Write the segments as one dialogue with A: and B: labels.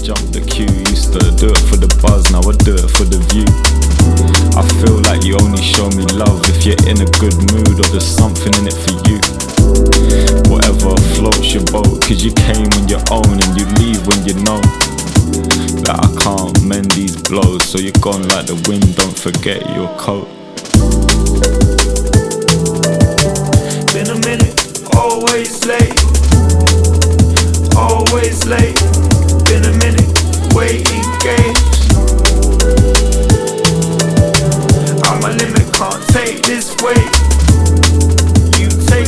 A: jump the queue. Used to do it for the buzz, now I do it for the view. I feel like you only show me love if you're in a good mood or there's something in it for you. Whatever floats your boat, cause you came on your own and you leave when you know that I can't mend these blows. So you're gone like the wind, don't forget your coat.
B: Been a minute, always late. Always late. Been a minute, waiting games. I'm a limit, can't take this weight. You take.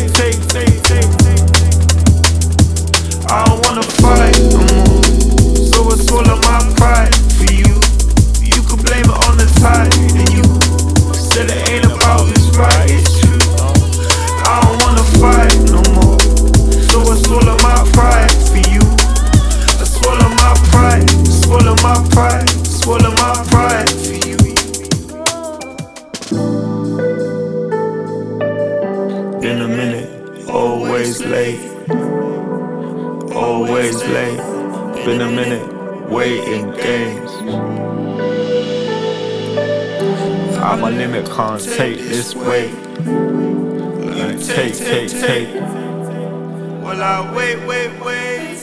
B: I don't wanna fight no more, so I swallow my pride for you. You can blame it on the tide, and you said it ain't about who's right, it's true. I don't wanna fight no more, so I swallow my pride for you. I swallow my pride, swallow my pride, swallow my pride for you. Been a minute, always late. Always late. Been a minute, waiting games. I'm a limit, can't take this weight. You take. Well, I wait.